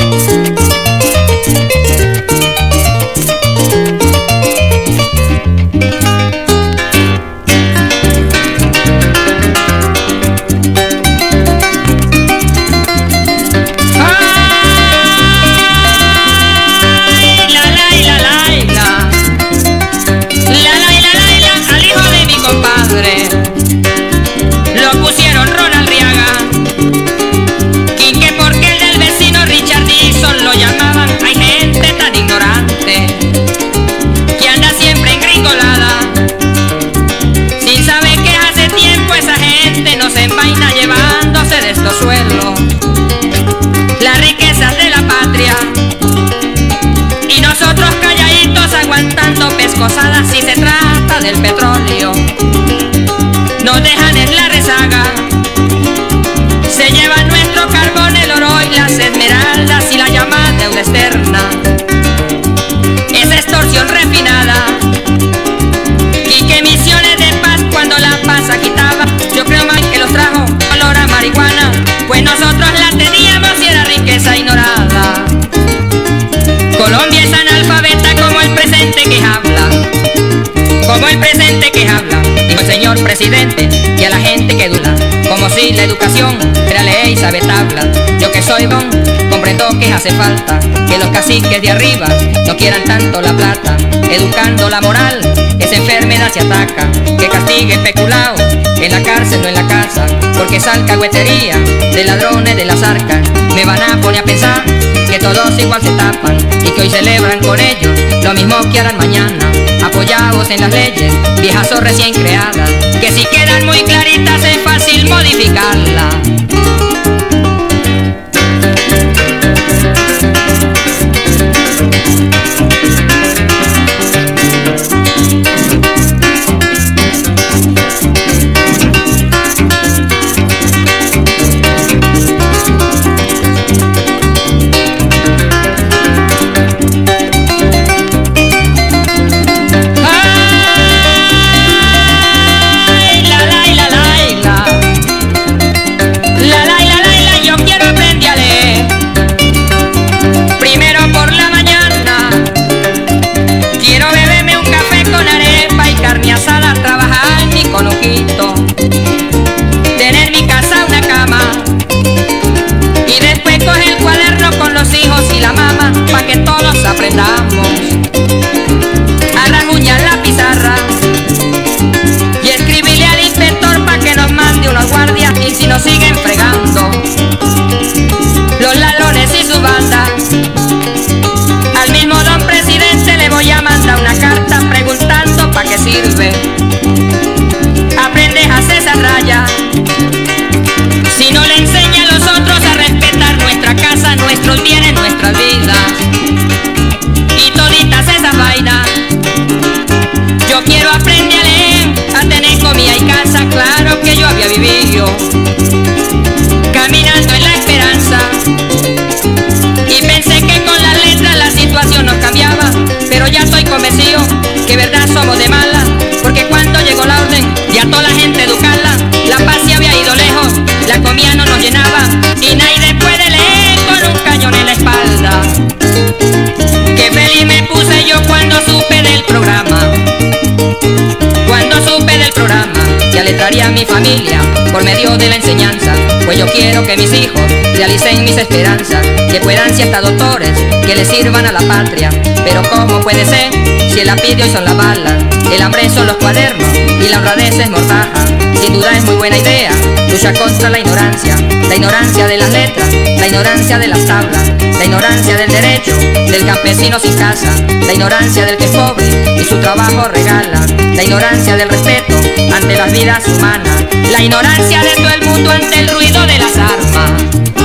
Pescosadas si se trata del petróleo, nos dejan en la rezaga, se llevan nuestro carbón, el oro y las esmeraldas y la llama deuda externa, esa extorsión refinada, y que misiones de paz cuando la paz quitaba, yo creo más que los trajo olor a marihuana, pues nosotros la teníamos y era riqueza ignorada. Colombia es analfabeta como el presente que habla, como el presente que habla, dijo el señor presidente, y a la gente que duda, como si la educación era ley y sabe tabla. Yo que soy don, comprendo que hace falta que los caciques de arriba no quieran tanto la plata, educando la moral, esa enfermedad se ataca, que castigue especulado, en la cárcel no en la casa, porque esa alcahuetería de ladrones de las arcas, me van a poner a pensar que todos igual se tapan y que hoy celebran con ellos lo mismo que harán mañana, apoyados en las leyes viejas o recién creadas, que si quedan muy claritas es fácil modificarlas. Tener mi casa, una cama, y después coger el cuaderno con los hijos y la mamá, pa' que todos aprendamos a rasguñar la pizarra y escribirle al inspector pa' que nos mande unos guardias, y si nos siguen fregando los ladrones y su banda, al mismo don presidente le voy a mandar una carta preguntando pa' qué sirve. Aprende a hacer esa raya, si no le enseña a los otros a respetar nuestra casa, nuestros bienes, nuestras vidas y toditas esas vainas. Yo quiero aprender a leer, a tener comida y casa, claro que yo había vivido caminando en la esperanza y pensé que con las letras la situación nos cambiaba, pero ya estoy convencido que verdad somos de mala, porque cuando llegó la orden de a toda la gente educarla, la paz se había ido lejos, la comida no nos llenaba y nadie puede leer con un cañón en la espalda. Qué feliz me puse yo cuando supe del programa, que aletraría a mi familia por medio de la enseñanza, pues yo quiero que mis hijos realicen mis esperanzas, que puedan ser hasta doctores, que les sirvan a la patria. Pero ¿cómo puede ser si el lapidio son las balas, el hambre son los cuadernos y la honradez es mortaja? Sin duda es muy buena idea luchar contra la ignorancia de las letras, la ignorancia de las tablas, la ignorancia del derecho del campesino sin casa, la ignorancia del que es pobre y su trabajo regala, la ignorancia del respeto ante las vidas humanas, la ignorancia de todo el mundo ante el ruido de las armas.